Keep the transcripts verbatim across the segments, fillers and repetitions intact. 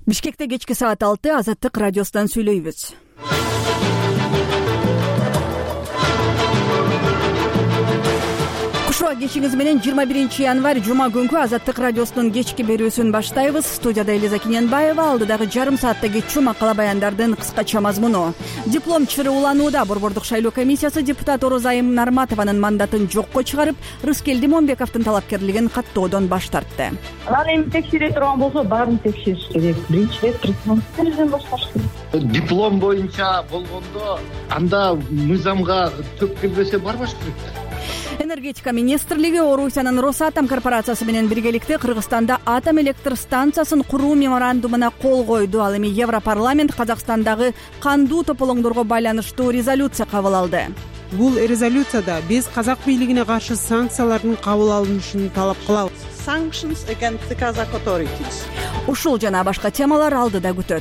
Бишкекте кечки саат алты Азаттык радиосунан сүйлөйбүз. Кушуа кечиңиз менен жыйырма биринчи январь жума күнкү Азаттык радиосунун кечки берүүсүн баштайбыз. Студияда Элиза Киненбаева, алдыдагы жарым сааттагы чума кала баяндардын кыскача мазмуну. Диплом чырыуланууда. Борбордук шайлоо комиссиясы депутат Орозайым Нарматованын мандатын жокко чыгарып, Рыскелди Момбековдун талапкерлигин каттоодон баш тартты. Анан эми текшере турган болсо баарын текшериш керек. Биринчи рет президенттен башташ керек. Диплом боюнча болгондо анда мыйзамга төп келбесе барбаш керек. Энергетика министрлиги Орусиянын Росатом корпорациясы менен биргеликте Кыргызстанда атом электр станциясын куруу меморандумуна кол койду. Ал эми Европарламент Казакстандагы кандуу тополоңдорго байланыштуу резолюция кабыл алды. Бул резолюцияда биз казак бийлигине каршы санкциялардын кабыл алынышын талап кылабыз. Sanctions against the Kazakh authorities. Ушул жана башка темалар алдыда күтөт.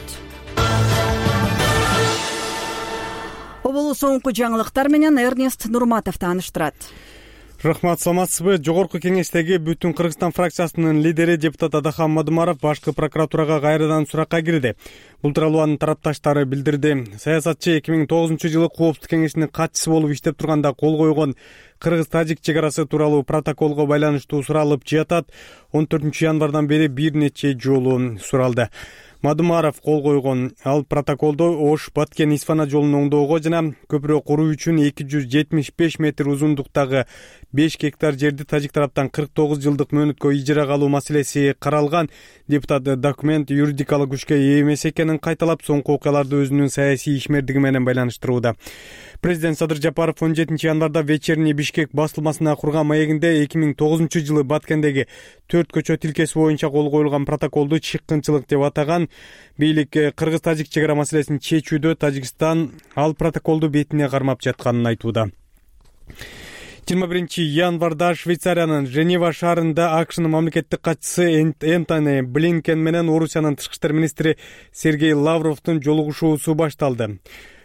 Оболу соңку жаңылыктар менен Эрнест Нурматов тааныштырат. Рахмат, саламатсызбы? Жогорку кеңештеги Бүтүн Кыргызстан фракциясынын лидери депутат Адахан Мадумаров башкы прокуратурага кайрадан суракка кирди. Бул тууралуу анын тарапташтары билдирди. Саясатчы эки миң тогузунчу жылы Коопсуздук кеңешинин катчысы болуп иштеп турганда кол койгон Кыргыз-Тажик чек арасы тууралуу протоколго байланыштуу суралып жатат. он төртүнчү январдан бери бир нече жолу суралды. Мадумаров кол койгон ал протоколдо Ош-Баткен-Исфана жолун оңдоого жана көпүрө куруу үчүн эки жүз жетимиш беш метр узундуктагы беш гектар жерди тажик тараптан кырк тогуз жылдык мөөнөткө ижарага алуу маселеси каралган. Депутат документ юридикалык күчкө ээ эмес экенин кайталап, соңку окуяларды өзүнүн саясий ишмердиги менен байланыштырууда. Президент Садыр Жапаров он жетинчи январда Вечерний Бишкек басылмасына курган маегинде эки миң тогузунчу жылы Баткендеги төрт көчө тилкеси боюнча кол коюлган протоколду чыккынчылык деп атаган. Бийлик Кыргыз-Тажик чек ара маселесин чечүүдө Тажикстан ал протоколду бетине кармап жатканын айтууда. жыйырма биринчи январда Швейцариянын Женева шаарында АКШнын мамлекеттик катчысы Энтони Блинкен менен Орусиянын тышкы иштер министри Сергей Лавровдун жолугушуусу башталды.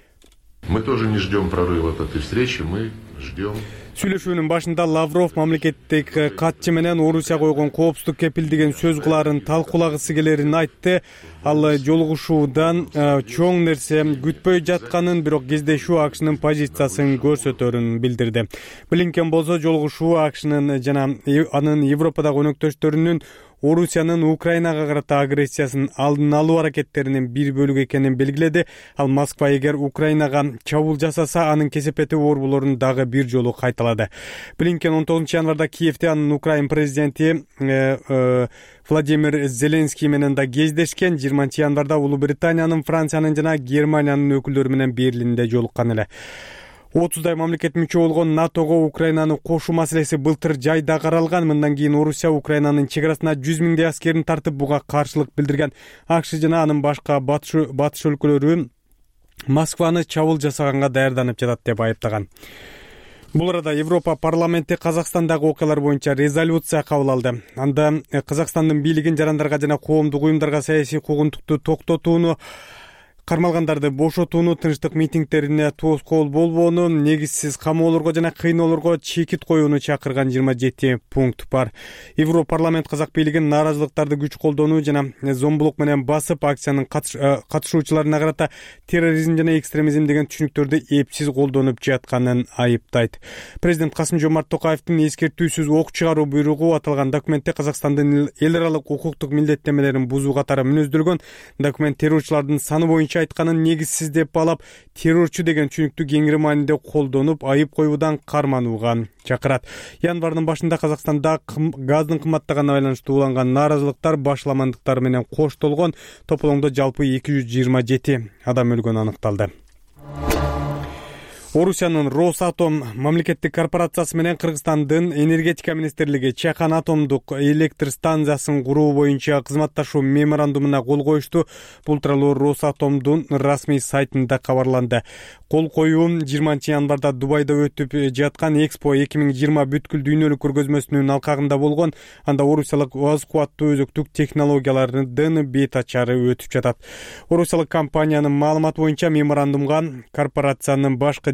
Мы тоже не ждем прорыва от этой встречи, мы ждем. Сүйлөшүүнүн башында Лавров мамлекеттик катчы менен Орусия койгон коопсуздук кепилдигин сөз кылаарын талкуулагысы келерин айтты. Ал жолугушуудан чоң нерсе күтпөй жатканын, бирок кездешүү АКШнын позициясын көрсөтөрүн билдирди. Блинкен болсо жолугушуу АКШнын жана анын Европадагы өнөктөштөрүнүн Орусиянын Украинага карата агрессиясын алдын алуу аракеттеринин бир бөлүгү экенин белгиледи. Ал Москва эгер Украинага чабуул жасаса, анын кесепети оор болорун дагы бир жолу кайталады. Блинкен он тогузунчу январда Киевде анын Украин президенти э, э, Владимир Зеленский менен да кездешкен. жыйырманчы январда Улуу Британиянын, Франциянын жана Германиянын өкүлдөрү менен Берлинде жолуккан эле. отуздай мамлекет мүчө болгон НАТОго Украинаны кошуу маселеси былтыр жайда каралган. Мындан кийин Орусия Украинанын чек арасына жүз миңдей аскерин тартып, буга каршылык билдирген. АКШ жана анын башка батыш өлкөлөрү Москваны чабуул жасаганга даярданып жатат деп айыптаган. Бул арада Европа парламенти Казакстандагы окуялар боюнча резолюция кабыл алды. Анда Казакстандын бийлигин жарандарга жана коомдук уюмдарга саясий куугунтукту токтотууну, кармалгандарды бошотууну, тынчтык митингдерине тоскоол болбоону, негизсиз камоолорго жана кыйноолорго чекит коюуну чакырган жыйырма жети пункт бар. Европарламент казак бийлигин нааразылыктарды күч колдонуу жана зомбулук менен басып, акциянын катышуучуларына карата терроризм жана экстремизм деген түшүнүктөрдү эпсиз колдонуп жатканын айыптайт. Президент Касым-Жомарт Токаевдин эскертүүсүз ок чыгаруу буйругу аталган документте Казакстандын эл аралык укуктук милдеттемелерин бузуу катары мүнөздөлгөн. Документ террорчулардын саны боюнча айтканын негизсиз деп балап, террорчу деген түшүнүктү кеңири мааниде колдонуп, айып коюудан карманууга чакырат. Январдын башында Казакстанда газдын кымбаттаганына байланыштуу уланган нааразылыктар башламандыктар менен коштолгон. Тополоңдо жалпы эки жүз жыйырма жети адам өлгөнү аныкталды. Орусиянын Росатом мамлекеттик корпорациясы менен Кыргызстандын энергетика министрлиги Чахан атомдук электр станциясын куруу боюнча кызматташуу меморандумуна кол коюшту. Бул тууралуу Росатомдун расмий сайтында кабарланды. Кол коюу жыйырманчы январда Дубайда өтүп жаткан Экспо эки миң жыйырма бүткүл дүйнөлүк көргөзмөсүнүн алкагында болгон. Анда орусиялык аз кубаттуу өзөктүк технологиялардын бет ачары өтүп жатат. Орусиялык компаниянын маалыматы боюнча меморандумга корпорациянын башкы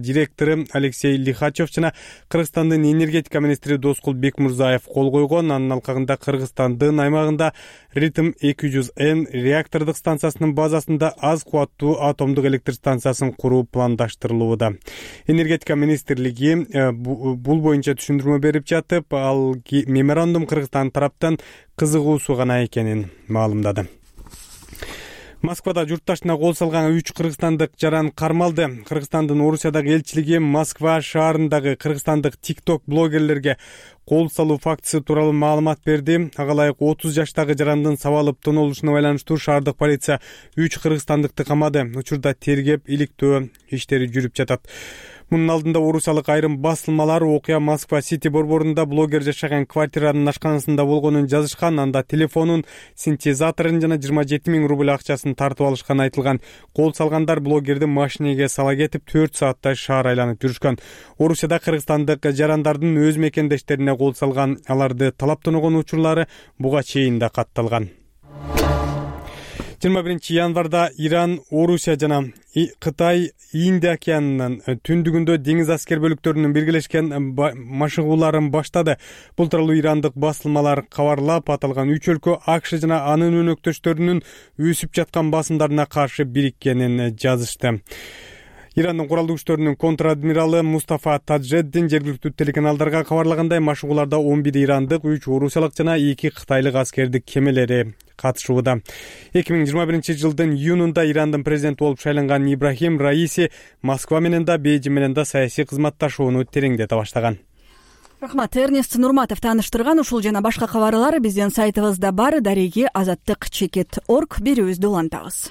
директору Алексей Лихачев жана Кыргызстандын энергетика министри Доскул Бекмурзаев кол койгон. Анын алкагында Кыргызстандын аймагында Ритм эки жүз эн реактордук станциясынын базасында аз кубаттуу атомдук электр станциясын куруу пландаштырылууда. Энергетика министрлиги бул боюнча түшүндүрмө берип жатып, ал меморандум Кыргызстан тараптан кызыгуусу гана экенин маалымдады. Москвада журтташына кол салган үч кыргызстандык жаран кармалды. Кыргызстандын Орусиядагы элчилиги Москва шаарындагы кыргызстандык тикток блогерлерге кол салуу фактысы тууралуу маалымат берди. Ага ылайык отуз жаштагы жарандын сабалып тоноолушуна байланыштуу шаардык полиция үч кыргызстандыкты камады. Учурда тергеп иликтөө иштери жүрүп жатат. Мунун алдында орусиялык айрым басылмалар окуя Москва Сити борборунда блогер жашаган квартиранын ашканасында болгонун жазышкан. Анда телефонун, синтезаторун жана жыйырма жети миң рубль акчасын тартып алышканы айтылган. Кол салгандар блогерди машинеге сала кетип төрт сааттай шаар айланып жүрүшкөн. Орусияда кыргызстандык жарандардын өз мекендештерине кол салган, аларды талаптанган учурлары буга чейин да катталган. жыйырма биринчи январда Иран, Орусия жана Кытай Инд океанынын түндүгүндө деңиз аскер бөлүктөрүнүн биргелешкен машыгууларын баштады. Бул тууралуу ирандык басылмалар кабарлап, аталган үч өлкө АКШ жана анын өнөктөштөрүнүн өсүп жаткан басымдарына каршы бириккенин жазышты. Ирандын куралдуу күчтөрүнүн контр-адмиралы Мустафа Таджеддин жергиликтүү телеканалдарга кабарлагандай, машыгууларда он бир ирандык, үч орусиялык жана эки кытайлык аскердик кемелери катышууда. эки миң жыйырма биринчи жылдын июнунда Ирандын президенти болуп шайланган Ибрахим Раиси Москва менен да, Бейжиң менен да саясий кызматташууну тереңдете баштаган. Рахмат, Эрнест Нурматов тааныштырган. Ушул жана башка кабарлар биздин сайтыбызда бар. Дареги азаттык чекит точка орг берүүбүздү улантабыз.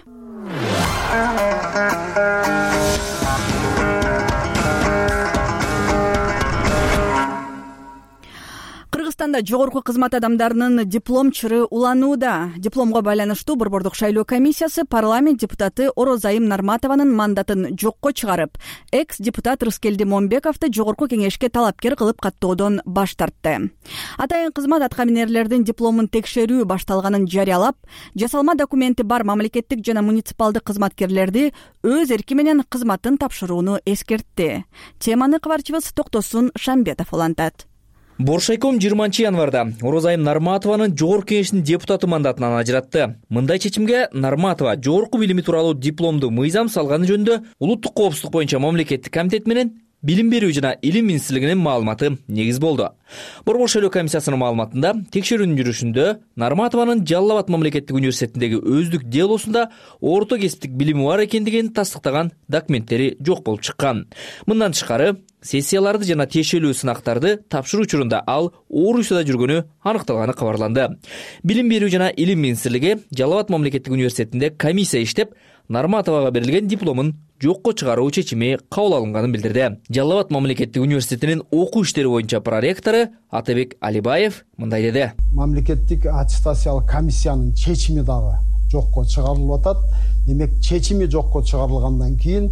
Кыргызстанда жогорку кызмат адамдарынын диплом чыры уланууда. Дипломго байланыштуу борбордук шайлоо комиссиясы парламент депутаты Орозайым Нарматованын мандатын жокко чыгарып, экс-депутат Рыскелди Момбековду жогорку кеңешке талапкер кылып каттоодон баш тартты. Атайын кызмат аткаминерлердин дипломун текшерүү башталганын жарыялап, жасалма документи бар мамлекеттик жана муниципалдык кызматкерлерди өз эрки менен кызматын тапшырууну эскертти. Теманы кабарчыбыз Токтосун Шамбетов улантат. Боршайком жыйырманчы январда Орозайым Нарматованын жогорку кеңештин депутаты мандатынан ажыратты. Мындай чечимге Нарматова жогорку билими тууралуу дипломду мыйзам салганы жөнүндө улуттук коопсуздук боюнча мамлекеттик комитет менен Билим берүү жана илим министрлигинин маалыматы негиз болду. Борбор шайлоо комиссиясынын маалыматында текшерүүнүн жүрүшүндө Нарматованын Жалал Абад мамлекеттик университетиндеги өздүк делосунда орто кесиптик билими бар экендигин тастыктаган документтери жок болуп чыккан. Мындан тышкары сессияларды жана тиешелүү сынактарды тапшыруу учурунда ал Орусияда жүргөнү аныкталганы кабарланды. Билим берүү жана илим министрлиги Жалал Абад мамлекеттик университетинде комиссия иштеп, Нарматовага берилген дипломун жокко чыгаруу чечими кабыл алынганын билдирди. Жалал Абад мамлекеттик университетинин окуу иштери боюнча проректору Атабек Алибаев мындай деди. Мамлекеттик аттестациялык комиссиянын чечими дагы жокко чыгарылып атат. Демек, чечими жокко чыгарылгандан кийин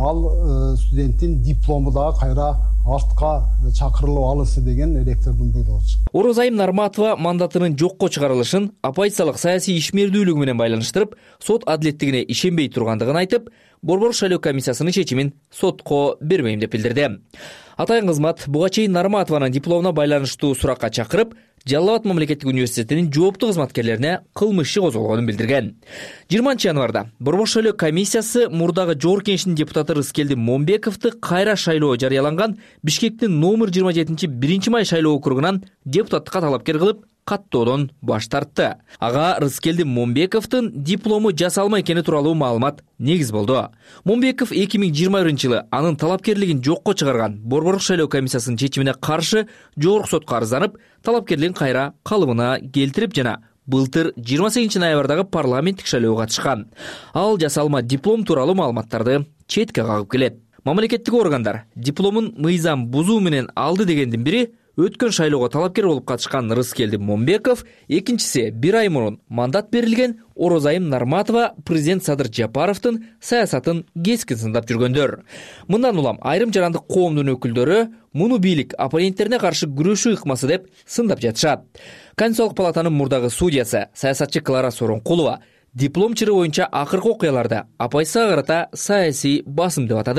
ал студенттин диплому дагы кайра артка чакырылып алысы деген ректордун буйругу чыкты. Орозайым Нарматова мандатынын жокко чыгарылышын оппозициялык саясий ишмердүүлүгү менен байланыштырып, сот адилеттигине ишенбей тургандыгын айтып, Борбор шайлоо комиссиясынын чечимин сотко бербейм деп билдирди. Атайын кызмат буга чейин Нарматованын дипломуна байланыштуу суракка чакырып, Жалал Абад мамлекеттик университетинин жооптуу кызматкерлерине кылмыш иши козголгонун билдирген. жыйырманчы январда Борбор шайлоо комиссиясы мурдагы жогорку кеңештин депутаты Рыскелди Момбековду кайра шайлоо жарыяланган Бишкектин номер жыйырма жетинчи биринчи май шайлоо округунан депутаттыкка талапкер кылып каттоодон баш тартты. Ага Рыскелди Момбековдун диплому жасалма экени тууралуу маалымат негиз болду. Момбеков эки миң жыйырма биринчи жылы анын талапкерлигин жокко чыгарган Борбор шайлоо комиссиясынын чечимине каршы жогорку сотко арызданып, талапкерлигин кайра калыбына келтирип жана былтыр жыйырма сегизинчи ноябрдагы парламенттик шайлоого катышкан. Ал жасалма диплом тууралуу маалыматтарды четке кагып келет. Мамлекеттик органдар дипломун мыйзам бузуу менен алды дегендин бири өткөн шайлоого талапкер болуп катышкан Рыскелди Момбеков, экинчиси бир ай мурун мандат берилген Орозайым Нарматова президент Садыр Жапаровдун саясатын кескин сындап жүргөндөр. Мындан улам айрым жарандык коомдун өкүлдөрү муну бийлик оппоненттерине каршы күрөшүү ыкмасы деп сындап жатышат. Конституциялык палатанын мурдагы судьясы саясатчы Клара Соронкулова диплом чыры боюнча акыркы окуяларда оппозицияга карата саясий басым деп атады.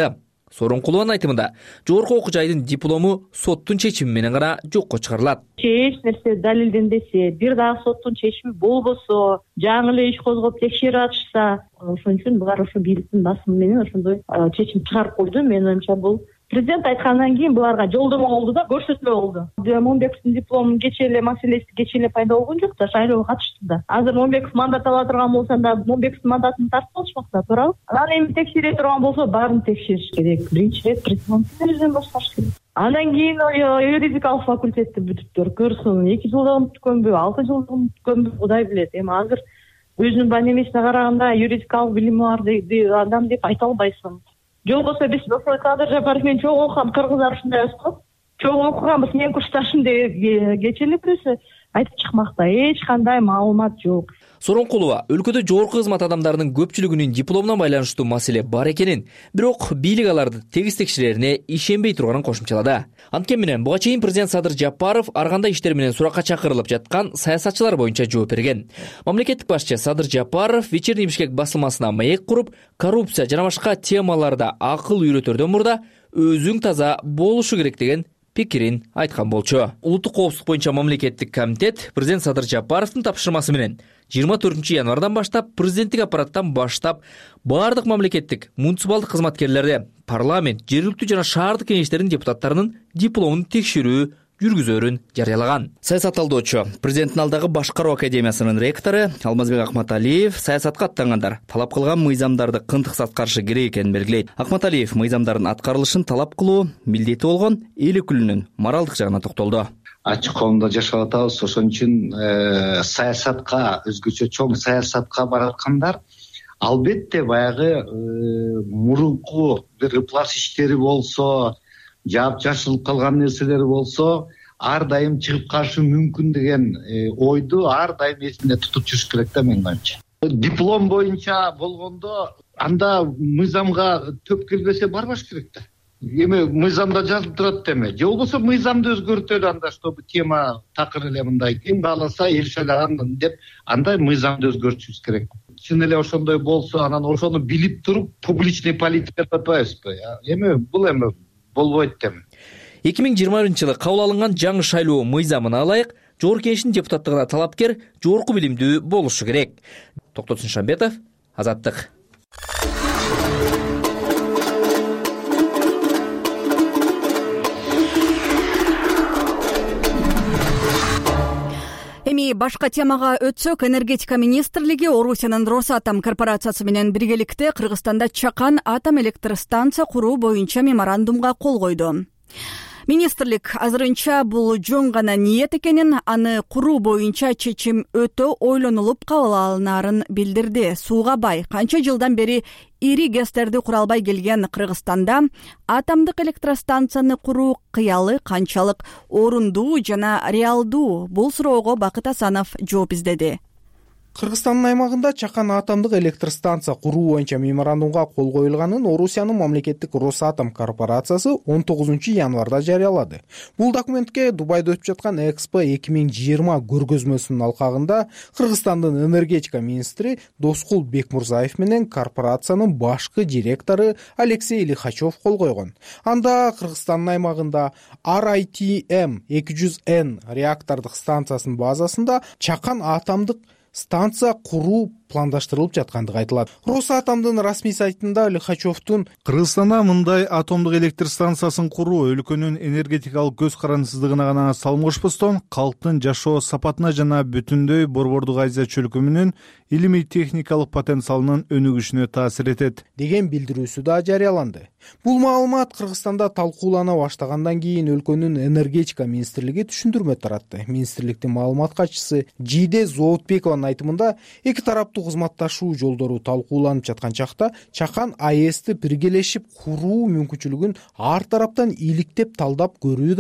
Сооронкулованын айтымында жогорку окуу жайдын диплому соттун чечими менен гана жокко чыгарылат. Эч нерсе далилденбесе, бир дагы соттун чечими болбосо, жаңы эле иш козгоп текшерип атышса, ошон үчүн булар ошо бийликтин басымы менен ошондой чечим чыгарып койду. Менин оюмча бул президент айткандан кийин буларга жолдомо болду да, көрсөтмө болду. Момунбековдун дипломунун кечээ эле маселеси кечээ эле пайда болгон жок да, шайлоого катышты да. Азыр Момунбеков мандат ала турган болсо да, Момунбековдун мандатын тартып алышмак да, туурабы? Анан эми текшере турган болсо, баарын текшериш керек. Биринчи ирет президенттин өзүнөн башташ керек. Андан кийин юридикалык факультетти бүтүптөр, курсун эки жылда бүткөнбү, алты жылда бүткөнбү, Кудай билет. Эми азыр өзүнүн баемесине караганда юридикалык билими бар адам деп айта албайсың. Жолбосо биз ошол Кадыр Жапаров менен чоң окуган кыргыздар ушундай эмес го. Чоң окуганбыз, менин курсташым деп кечээ эле бирөөсү айтып чыкмакта эч кандай маалымат жок. Сооронкулова өлкөдө жогорку кызмат адамдарынын көпчүлүгүнүн дипломуна байланыштуу маселе бар экенин, бирок бийлик аларды тегиз текшерерине ишенбей турганын кошумчалады. Анткени менен буга чейин президент Садыр Жапаров ар кандай иштер менен суракка чакырылып жаткан саясатчылар боюнча жооп берген. Мамлекеттик башчы Садыр Жапаров Вечерний Бишкек басылмасына маек куруп, коррупция жана башка темаларда акыл үйрөтөрдөн мурда өзүң таза болушу керек деген пикирин айткан болчу. Улуттук коопсуздук боюнча мамлекеттик комитет президент Садыр Жапаровдун тапшырмасы менен жыйырма төртүнчү январдан баштап президенттик аппараттан баштап баардык мамлекеттик муниципалдык кызматкерлерди, парламент, жергиликтүү жана шаардык кеңештердин депутаттарынын дипломун текшерүү жүргүзөрүн жарыялаган. Саясат талдоочу, президенттин алдагы башкаруу академиясынын ректору Алмазбек Акматалиев саясатка аттангандар талап кылган мыйзамдарды кынтыксыз аткарышы керек экенин белгилейт. Акматалиев мыйзамдардын аткарылышын талап кылуу милдети болгон эл өкүлүнүн моралдык жагына токтолду. Ачык коомдо жашап атабыз, ошон үчүн саясатка, өзгөчө чоң саясатка бараткандар албетте баягы мурунку бир ыплас иштери болсо, жаап-жашылып калган нерселери болсо, ар дайым чыгып калышы мүмкүн деген ойду ар дайым эсинде тутуп жүрүш керек да, менин оюмча. Диплом боюнча болгондо анда мыйзамга төп келбесе барбаш керек да. Эми мыйзамда жазылып турат деме. Же болбосо мыйзамды өзгөртөлү анда, чтобы тема такыр эле мындай ким кааласа эл шайлаган деп андай мыйзамды өзгөртүшүбүз керек. Чын эле ошондой болсо, анан ошону билип туруп публичный политика деп атпайбызбы? Эми бул эми болбойт дем. эки миң жыйырма биринчи жылы кабыл алынган жаңы шайлоо мыйзамына ылайык жогорку кеңештин депутаттыгына талапкер жогорку билимдүү болушу керек. Токтот Сыншанбетов, Азаттык. Эми башка темага өтсөк, энергетика министрлиги Орусиянын Росатом корпорациясы менен биргеликте Кыргызстанда Чакан атом электр станция куруу боюнча меморандумга кол койду. Министрлик азырынча бул жөн гана ниет экенин, аны куруу боюнча чечим өтө ойлонулуп кабыл алынарын билдирди. Сууга бай канча жылдан бери ири гэстерди кура албай келген Кыргызстанда атомдук электростанцияны куруу кыялы канчалык орундуу жана реалдуу? Бул суроого Бакыт Асанов жооп издеди. Кыргызстандын аймагында Чакан атомдук электр станция куруу боюнча меморандумга кол коюлганын Орусиянын мамлекеттик Росатом корпорациясы он тогузунчу январда жарыялады. Бул документке Дубайда өтүп жаткан Экспо эки миң жыйырма көргөзмөсүнүн алкагында Кыргызстандын энергетика министри Доскул Бекмурзаев менен корпорациянын башкы директору Алексей Лихачев кол койгон. Анда Кыргызстандын аймагында ар ай ти эм эки жүз эн реактордук станциясынын базасында Чакан атомдук станция куруу пландаштырылып жаткандыгы айтылат. Росатомдун расмий сайтында Лихачевдун Кыргызстанда мындай атомдук электр станциясын куруу өлкөнүн энергетикалык көз карандысыздыгына гана салым кошпостон, калктын жашоо сапатына жана бүтүндөй Борбордук Азия чөлкөмүнүн илимий техникалык потенциалынын өнүгүшүнө таасир этет деген билдирүүсү да жарыяланды. Бул маалымат Кыргызстанда талкуулана баштагандан кийин өлкөнүн энергетика министрлиги түшүндүрмө таратты. Министрликтин маалымат катчысы Жиде Зоотбекованын айтымында, эки тараптуу кызматташуу жолдору талкууланып жаткан чакта Чакан АЭСти биргелешип куруу мүмкүнчүлүгүн ар тараптан иликтеп талдап көрүү да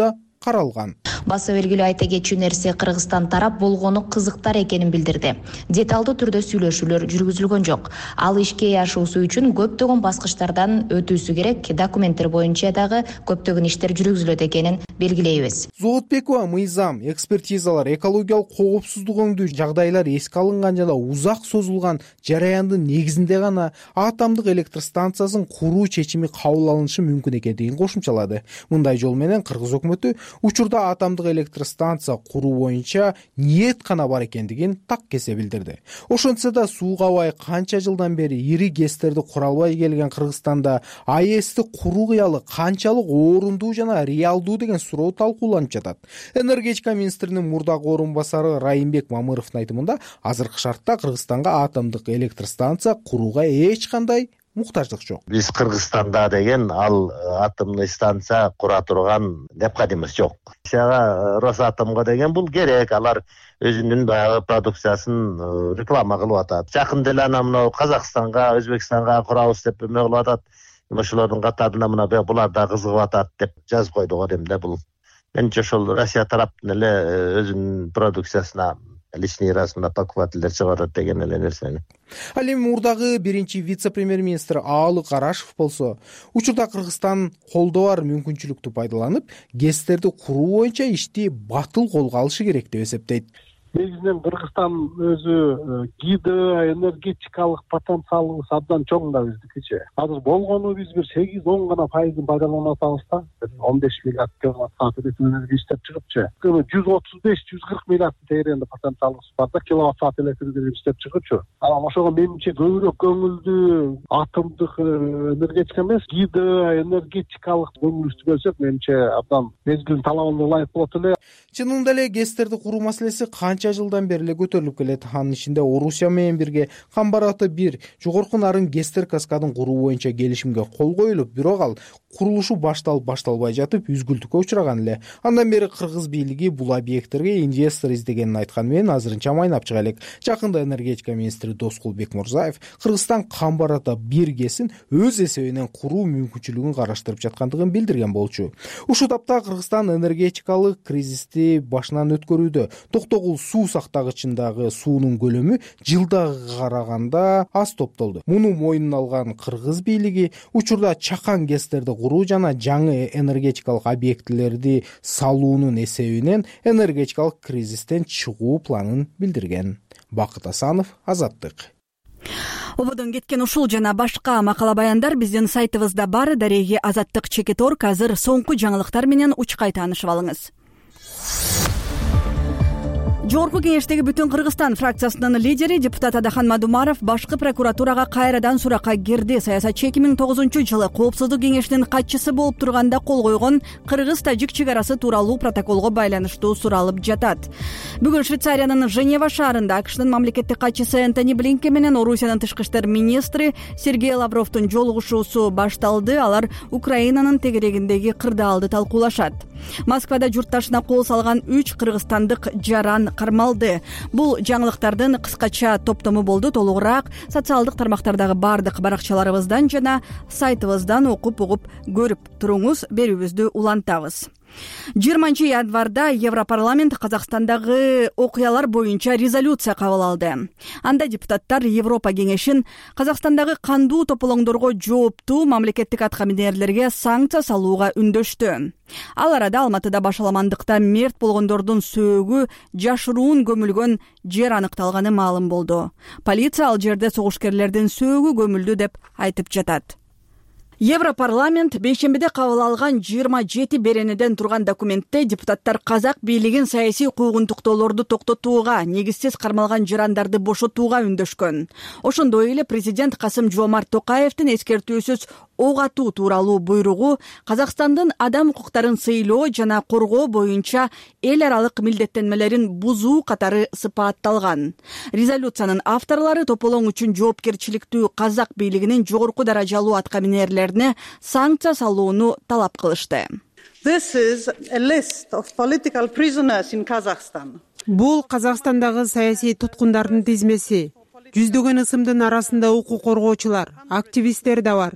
каралган. Баса белгилүү айта кетчү нерсе, Кыргызстан тарап болгону кызыктар экенин билдирди. Деталдуу түрдө сүйлөшүүлөр жүргүзүлгөн жок. Ал ишке ашуусу үчүн көптөгөн баскычтардан өтүүсү керек, документтер боюнча дагы көптөгөн иштер жүргүзүлөт экенин белгилейбиз. Зоотбекова мыйзам, экспертизалар, экологиялык коопсуздугуңдуу жагдайлар эске алынган жана узак созулган жараяндын негизинде гана атомдук электр станциясын куруу чечими кабыл алынышы мүмкүн экендигин кошумчалады. Мындай жол менен Кыргыз өкмөтү учурда атомдук электр станция куруу боюнча ниет гана бар экендигин так кесе билдирди. Ошентсе да сууга бай канча жылдан бери ири гэстерди кура албай келген Кыргызстанда АЭСти куруу кыялы канчалык орундуу жана реалдуу деген суроо талкууланып жатат. Энергетика министринин мурдагы орун басары Райымбек Мамыровдун айтымында азыркы шартта Кыргызстанга атомдук электр станция курууга эч кандай муктаждык жок. Биз Кыргызстанда деген ал атомный станция кура турган необходимость жок. Сага Росатомго деген бул керек, алар өзүнүн баягы продукциясын реклама кылып атат. Жакында эле ана мына Казакстанга, Өзбекстанга курабыз деп эме кылып атат. Ошолордун катарында мына булар да кызыгып атат деп жазып койду го демде бул. Менче ошол Россия тараптын эле өзүнүн продукциясына личный расында покупательдер чыгарат деген эле нерсени. Ал эми мурдагы биринчи вице-премьер-министр Аалы Карашев болсо, учурда Кыргызстан колдо бар мүмкүнчүлүктү пайдаланып, гэстерди куруу боюнча ишти батыл колго алышы керек деп эсептейт. Негизинен Кыргызстан өзү гидроэнергетикалык потенциалыбыз абдан чоң да биздикичи. Азыр болгону биз бир сегиз он гана пайызын пайдаланып атабыз да. он беш миллиард киловатт саат электр энергия иштеп чыгыпчы. жүз отуз беш жүз кырк миллиард тегеренде потенциалыбыз бар да, киловатт саат электр энергия иштеп чыгычу. Анан ошого менимче көбүрөөк көңүлдү атомдук энергетика эмес, гидроэнергетикалык көңүлүбүздү бөлсөк, менимче абдан мезгилин талабына ылайык болот эле. Чынында эле гэстерди куруу маселеси канча жылдан бери эле көтөрүлүп келет. Анын ичинде Орусия менен бирге Камбараты бир жогорку нарын гэстер каскадын куруу боюнча келишимге кол коюлуп, бирок ал курулушу башталып башталбай жатып үзгүлтүккө учураган эле. Андан бери Кыргыз бийлиги бул объекттерге инвестор издегенин айткан менен азырынча майнап чыга элек. Жакында энергетика министри Доскул Бекмурзаев Кыргызстан Камбарата бир гэсин өз эсебинен куруу мүмкүнчүлүгүн караштырып жаткандыгын билдирген болчу. Ушул тапта Кыргызстан энергетикалык кризисти башынан өткөрүүдө. Токтогул суу сактагычындагы суунун көлөмү жылдагыга караганда аз топтолду. Муну мойнуна алган Кыргыз бийлиги учурда чакан гэстерди куруу жана жаңы энергетикалык объектилерди салуунун эсебинен энергетикалык кризистен чыгуу планын билдирген. Бакыт Асанов, Азаттык. Ободон кеткен ушул жана башка макала баяндар биздин сайтыбызда бар. Дареги Азаттык чекит орг. Азыр соңку жаңылыктар менен учкай таанышып алыңыз. Жогорку кеңештеги Бүтүн Кыргызстан фракциясынын лидери депутат Адахан Мадумаров башкы прокуратурага кайрадан суракка кирди. Саясатчы эки миң тогузунчу жылы Коопсуздук кеңешинин катчысы болуп турганда кол койгон Кыргыз-Тажик чек арасы тууралуу протоколго байланыштуу суралып жатат. Бүгүн Швейцариянын Женева шаарында АКШнын мамлекеттик катчысы Энтони Блинкен менен Орусиянын тышкы иштер министри Сергей Лавровдун жолугушуусу башталды. Алар Украинанын тегерегиндеги кырдаалды талкуулашат. Москвада журтташына кол салган үч кыргызстандык жаран кармалды. Бул жаңылыктардын кыскача топтому болду. Толугураак социалдык тармактардагы бардык баракчаларыбыздан жана сайтыбыздан окуп угуп көрүп туруңуз. Берүүбүздү улантабыз. жыйырманчы январда Европарламент Казакстандагы окуялар боюнча резолюция кабыл алды. Анда депутаттар Европа кеңешин Казакстандагы кандуу тополоңдорго жооптуу мамлекеттик аткаминерлерге санкция салууга үндөштү. Ал арада Алматыда башаламандыкта мерт болгондордун сөөгү жашыруун көмүлгөн жер аныкталганы маалым болду. Полиция ал жерде согушкерлердин сөөгү көмүлдү деп айтып жатат. Европарламент бейшембиде кабыл алган жыйырма жети беренеден турган документте депутаттар казак бийлигин саясий куугунтуктоолорду токтотууга, негизсиз кармалган жарандарды бошотууга үндөшкөн. Ошондой эле президент Касым-Жомарт Токаевдин эскертүүсүз ок атуу тууралуу буйругу Казакстандын адам укуктарын сыйлоо жана коргоо боюнча эл аралык милдеттенмелерин бузуу катары сыпатталган. Резолюциянын авторлору тополоң үчүн жоопкерчиликтүү казак бийлигинин жогорку даражалуу аткаминерлери санкция салууну талап кылышты. This is a list of political prisoners in Kazakhstan. Бул Казакстандагы саясий туткундардын тизмеси. Жүздөгөн ысымдын арасында укук коргоочулар, активисттер да бар.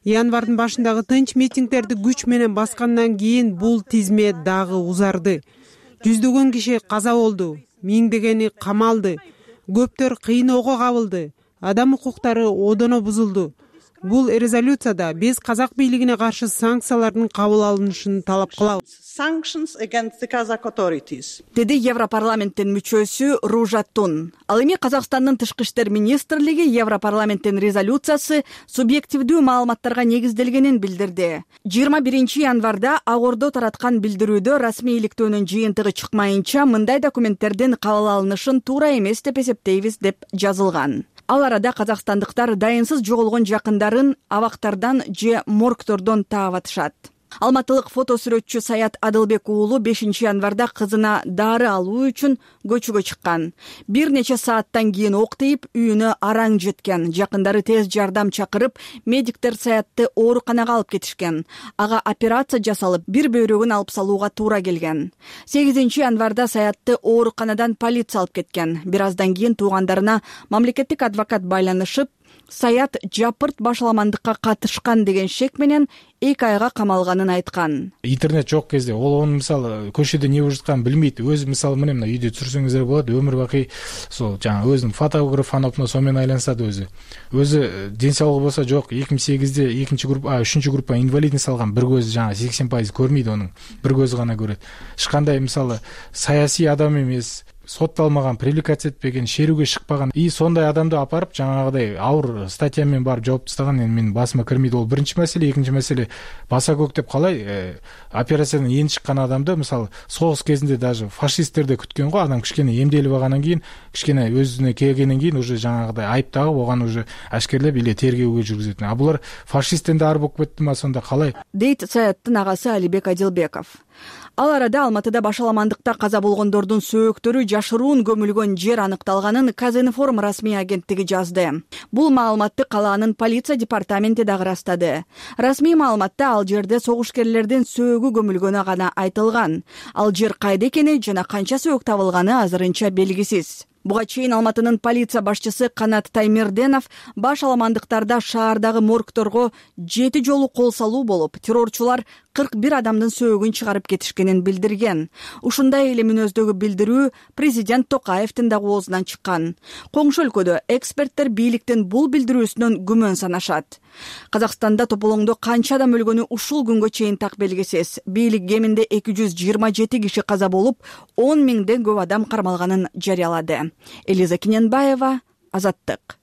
январдын башындагы тынч митингдерди күч менен баскандан кийин бул тизме дагы узарды. Жүздөгөн киши каза болду, миңдегени камалды, көптөр кыйноого кабылды, адам укуктары одоно бузулду. Бул резолюцияда биз казак бийлигине каршы санкциялардын кабыл алынышын талап кылабыз. Sanctions against the Kazakh authorities. Деди Европарламенттин мүчөсү Ружа Тун. Ал эми Казакстандын тышкы иштер министрлиги Европарламенттин резолюциясы субъективдүү маалыматтарга негизделгенин билдирди. жыйырма биринчи январда Ак Ордо тараткан билдирүүдө расмийликтөөнүн жыйынтыгы чыкмайынча мындай документтердин кабыл алынышын туура эмес деп эсептейбиз деп жазылган. Ал арада казакстандыктар дайынсыз жоголгон жакындарын абактардан же моргтордон таап атышат. Алматылык фотосүрөтчү Саят Адылбек уулу бешинчи январда кызына дары алуу үчүн көчөгө чыккан. Бир нече сааттан кийин ок тийип, үйүнө араң жеткен. Жакындары тез жардам чакырып, медиктер Саятты ооруканага алып кетишкен. Ага операция жасалып, бир бөйрөгүн алып салууга туура келген. сегизинчи январда Саятты ооруканадан полиция алып кеткен. Бир аздан кийин туугандарына мамлекеттик адвокат байланышып, Саят жапырт башаламандыкка катышкан деген шек менен эки айга камалганын айткан. Интернет жок кезде ол onu мисалы көчөдө эмне болуп жатканын билмейт. Өзү мисалы мына мына үйдө турсаңыздар болот, өмүр бакый сол жаңа өзүнүн фотограф анап мына сонун айлансат өзү. Өзү ден соолугу болсо жок, эки миң сегизде экинчи группа, үчүнчү группа инвалидность алган, бир көзү жаңа сексен пайыз көрмөйт анын, бир көзү гана көрөт. Эч кандай мисалы саясий адам эмес, сотталмаган, привлекация этпеген, шерүүгө чыкпаган и сондай адамды апарып жаңагыдай ауыр статья менен барып жооп тастаган эми менин басыма кирмейт. Ол биринчи маселе. Экинчи маселе баса көктөп калай э, операциядан эни чыккан адамды мисалы согуш кезинде даже фашисттерде күткөн го, адам кичкене эмделип алгандан кийин, кичкене өзүнө келгенден кийин уже жаңагыдай айыптагып оган уже ашкерлеп эле тергөөгө жүргүзөт. А булар фашисттен да ар болуп кеттиме сонда калай? Дейт Саяттын агасы Алибек Адилбеков. Ал арада Алматыда башаламандыкта каза болгондордун сөөктөрү жашыруун көмүлгөн жер аныкталганын Казинформ расмий агенттиги жазды. Бул маалыматты калаанын полиция департаменти дагы ырастады. Расмий маалыматта ал жерде согушкерлердин сөөгү көмүлгөнү гана айтылган. Ал жер кайда экени жана канча сөөк табылганы азырынча белгисиз. Буга чейин Алматынын полиция башчысы Канат Таймерденов башаламандыктарда шаардагы моргторго жети жолу кол салуу болуп, террорчулар кырк бир адамдын сөөгүн чыгарып кетишкенин билдирген. Ушундай эле мүнөздөгү билдирүү президент Токаевдин дагы оозунан чыккан. Коңшу өлкөдө эксперттер бийликтин бул билдирүүсүнөн күмөн санашат. Казакстанда тополоңдо канча адам өлгөнү ушул күнгө чейин так белгисиз. Бийлик кеминде эки жүз жыйырма жети киши каза болуп, он миңден көп адам кармалганын жарыялады. Элиза Киненбаева, Азаттык.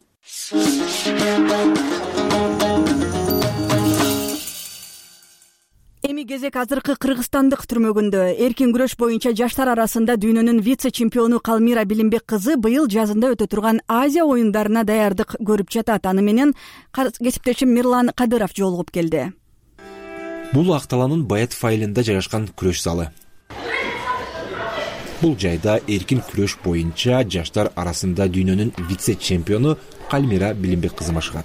Эми кезек азыркы кыргызстандык түрмөгүндө. Эркин күрөш боюнча жаштар арасында дүйнөнүн вице-чемпиону Калмира Билимбек кызы быйыл жазында өтө турган Азия оюндарына даярдык көрүп жатат. Аны менен кесиптешим Мирлан Кадыров жолугуп келди. Бул Акталанын Баятов айылында жайгашкан күрөш залы. Бул жайда эркин күрөш боюнча жаштар арасында дүйнөнүн вице-чемпиону Калмира Билимбек кызы машыгат.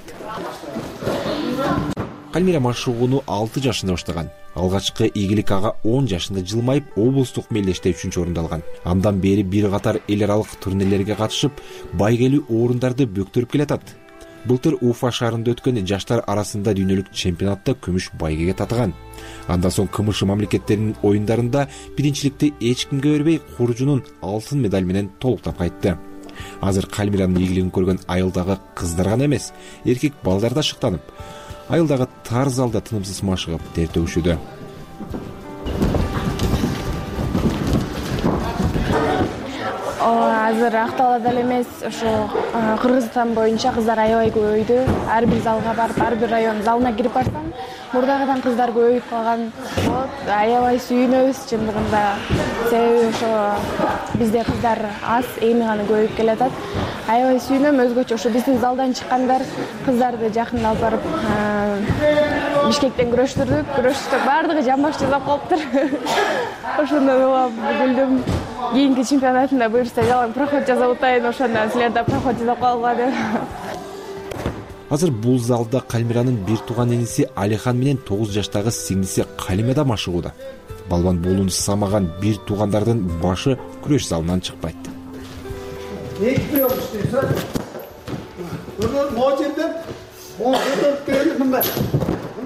Калмира машыгууну алты жашында баштаган. Алгачкы ийгилик ага он жашында жылмайып облустук мелдеште үчүнчү орунду алган. Андан бери бир катар эл аралык турнирлерге катышып, байгелүү орундарды бөктөрүп келатат. Былтыр Уфа шаарында өткөн жаштар арасында дүйнөлүк чемпионатта күмүш байгеге татыган. Андан соң КМШ мамлекеттеринин оюндарында биринчиликти эч кимге бербей куржунун алтын медаль менен толуктап кайтты. Азыр Калмиранын ийгилигин көргөн айылдагы кыздар гана эмес, эркек балдар да шыктанып, айылдагы тар залда тынымсыз машыгып тер төгүшүүдө. Азыр Акталада эле эмес, ошо Кыргызстан боюнча кыздар аябай көбөйдү. Ар бир залга барып, ар бир район залына кирип барсам, мурдагыдан кыздар көбөйүп калган. Вот, аябай сүйүнөбүз чындыгында. Себеби ошо бизде кыздар аз, эми гана көбөйүп келатат. Аябай сүйүнөм, өзгөчө ошо биздин залдан чыккандар кыздарды жакында алып барып Бишкектен күрөштүрдүк. Күрөштүк, бардыгы жамбаш жасап калыптыр. Ошондон улам күлдүм. Кийинки чемпионатында буюрса жалаң проход жасап атайын, ошондон силер да проход жасап калгыла деп. Азыр бул залда Калмиранын бир тууган иниси Алихан менен тогуз жаштагы сиңдиси Калима да машыгууда. Балбан болууну самаган бир туугандардын башы күрөш залынан чыкпайт.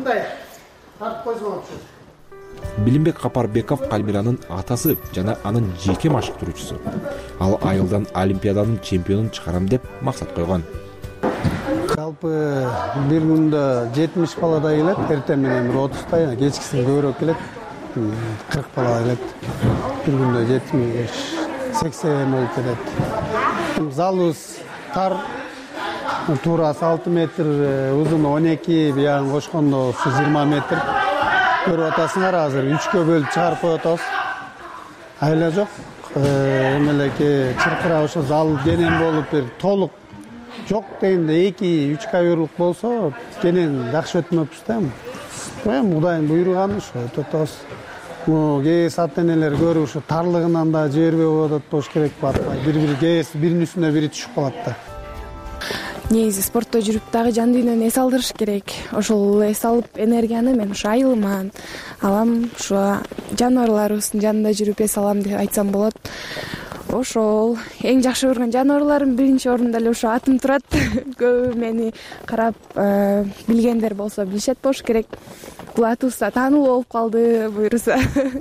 мындай тартып койсоң окшойт. Билимбек Капарбеков Кальмиранын атасы жана анын жеке машыктыруучусу. Ал айылдан Олимпиаданын чемпионун чыгарам деп максат койгон. Жалпы бир күндө жетимиш баладай келет, эртең менен бир отуздай, кечкисин көбүрөөк келет. кырк бала келет. Бир күндө жетимиш, сексен болуп кетет. Залыбыз тар, туурасы алты метр, узуну он эки, биягын кошкондо ушу жыйырма метр. Көрүп атасыңар, азыр үчкө бөлүп чыгарып коюп атабыз. Айла жок. Эмелеке чыркырап ошо зал кенен болуп бир толук жок дегенде эки үч коверлук болсо кенен жакшы өтмөкпүз да. Эми Кудайдын буйруганы ошо өтүп атабыз. Бул кээс ата энелер көрүп ушу тарлыгынан да жибербей коюп атат болуш керек батпай. Бири-бири кээс биринин үстүнө бири түшүп калат да. Негизи спортто жүрүп дагы жан дүйнөнү эс алдырыш керек. Ошол эс алып энергияны мен ушу айылыма алам, ушу жаныбарларыбыздын жанында жүрүп эс алам деп айтсам болот. Ошол эң жакшы көргөн жаныбарларым биринчи орунда эле ушу атым турат. Көбү мени карап билгендер болсо билишет болуш керек. Бул атыбыз да таанылуу болуп калды буюрса.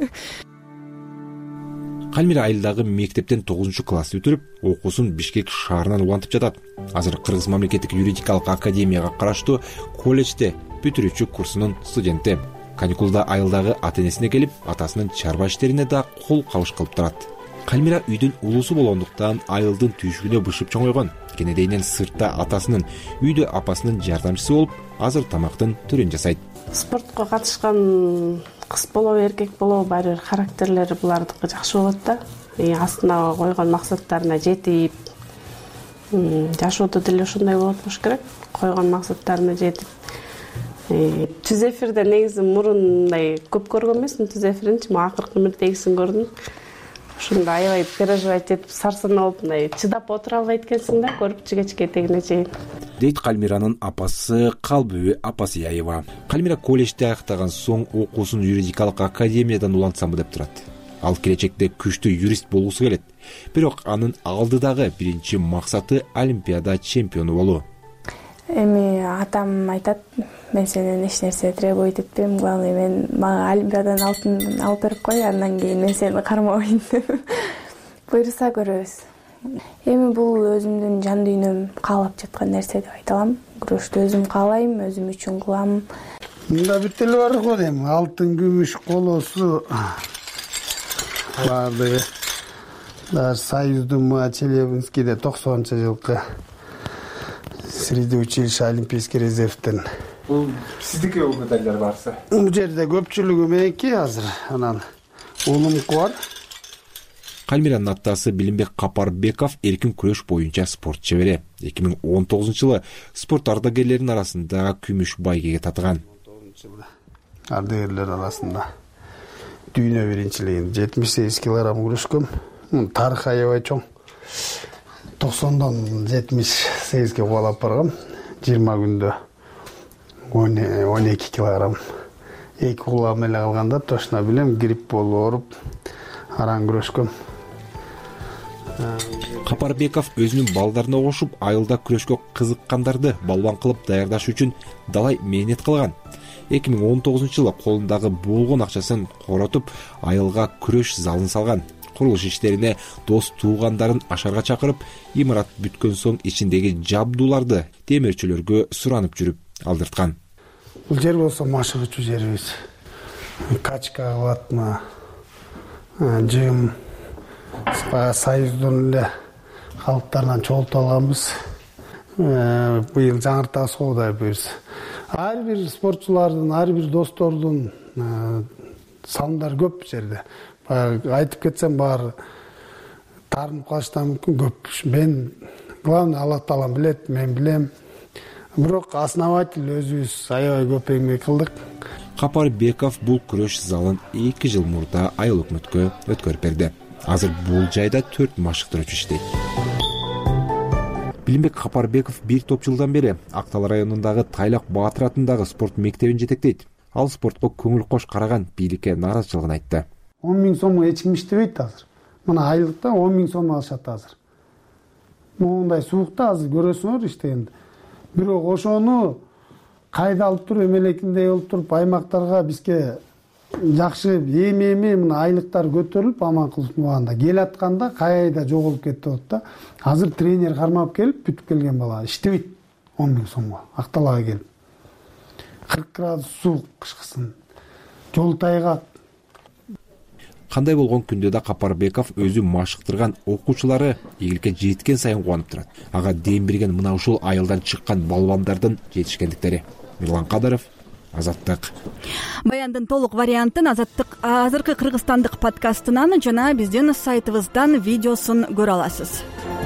Кальмира айылдагы мектептен тогузунчу классты бүтүрүп, окуусун Бишкек шаарынан улантып жатат. Азыр Кыргыз мамлекеттик юридикалык академияга караштуу колледжде бүтүрүүчү курсунун студенти. Каникулда айылдагы ата энесине келип, атасынын чарба иштерине да кол кабыш кылып турат. Кальмира үйдүн улуусу болгондуктан айылдын түйшүгүнө бышып чоңойгон. Кенедейинен сыртта атасынын, үйдө апасынын жардамчысы болуп, азыр тамактын түрүн жасайт. Спортко катышкан кыз болобу, эркек болобу, баары бир характерлери булардыкы жакшы болот да. Астына койгон максаттарына жетип, жашоодо деле ошондой болот болуш керек. Койгон максаттарына жетип. Түз эфирде негизи мурун мындай көп көргөн эмесмин түз эфиринчи, акыркы мирдегисин көрдүм. Ошондо аябай переживать этип, сарсанаа болуп, мындай чыдап отура албай эткенсиң да, көрүп кечке этегине чейин. Дейт Кальмиранын апасы Калбүбү Апасияева. Кальмира колледжди аяктаган соң окуусун юридикалык академиядан улантсамбы деп турат. Ал келечекте күчтүү юрист болгусу келет. Бирок анын алдыдагы биринчи максаты Олимпиада чемпиону болуу. Эми атам айтат, мен сенен эч нерсе требовать этпейм, главное мен мага Олимпиададан алтын алып берип кой, андан кийин мен сени кармабайм деп. Буйруса көрөбүз. Эми бул өзүмдүн жан дүйнөм каалап жаткан нерсе деп айта алам. Күрөштү өзүм каалайм, өзүм үчүн кылам. Мында бүт эле бар го дейм. Алтын, күмүш, колосу барды. Даже Союздун Челябинскийде токсонунчу жылкы среди училища Олимпийский резервден. Бул сиздики бул медальдар барса? Бул жерде көпчүлүгү меники азыр. Анан уулумку бар. Кальмиранын атасы Билимбек Капарбеков эркин күрөш боюнча спорт чебери. эки миң он тогузунчу жылы спорт ардагерлеринин арасында күмүш байгеге татыган. Ардагерлер арасында дүйнө биринчилигин жетимиш сегиз килограмм күрөшкөм. Тарых аябай чоң. токсондон жетимиш сегизге кубалап баргам. жыйырма күндө он эки килограмм. эки кулам эле калганда точно билем, грипп болуп ооруп араң күрөшкөм. Капарбеков өзүнүн балдарына кошуп, айылда күрөшкө кызыккандарды балбан кылып даярдаш үчүн далай мээнет кылган. эки миң он тогузунчу жылы колундагы болгон акчасын коротуп, айылга күрөш залын салган. Курулуш иштерине дос туугандарын ашарга чакырып, имарат бүткөн соң ичиндеги жабдууларды темирчилерге суранып жүрүп алдырткан. Бул жер болсо машыгычуу жерибиз. Качка кылатма, жым, Союздун эле калыптарынан чогултуп алганбыз. Быйыл жаңыртаа соодай бериз. Ар бир спортчулардын, ар бир достордун сандары көп жерде. Айтып кетсем баары таарынып калыштан мүмкүн көп. Мен главное Алла Таалам билет, мен билем. Бирок основатель өзүбүз аябай көп эмгек кылдык. Капарбеков бул күрөш залын эки жыл мурда айыл өкмөткө өткөрүп берди. Азыр бул жайда төрт машыктыруучу иштейт. Билимбек Капарбеков бир топ жылдан бери Актал районундагы Тайлак Баатыр атындагы спорт мектебин жетектейт. Ал спортко көңүл кош караган, бийликке нааразычылыгын айтты. он миң сом эч ким иштебейт азыр. Мына айлыкта он миң сом алышат азыр. Моундай суукта азыр көрөсүңөр иштегенде. Бирок ошону кайда алып туруп эмелекиндей болуп туруп аймактарга бизге жакшы эми эми мына айлыктар көтөрүлүп Аманкулов убагында келатканда кайда жоголуп кетип атат да. Азыр тренер кармап келип бүтүп келген бала иштебейт он миң сомго Акталага келип. кырк градус суук кышкысын, жол тайгак. Кандай болгон күндө да Капарбеков өзү машыктырган окуучулары ийгиликке жеткен сайын кубанып турат. Ага дем берген мына ушул айылдан чыккан балбандардын жетишкендиктери. Мирлан Кадаров, Азаттык. Баяндын толук вариантын Азаттык азыркы кыргызстандык подкастынан жана биздин сайтыбыздан видеосун көрө аласыз.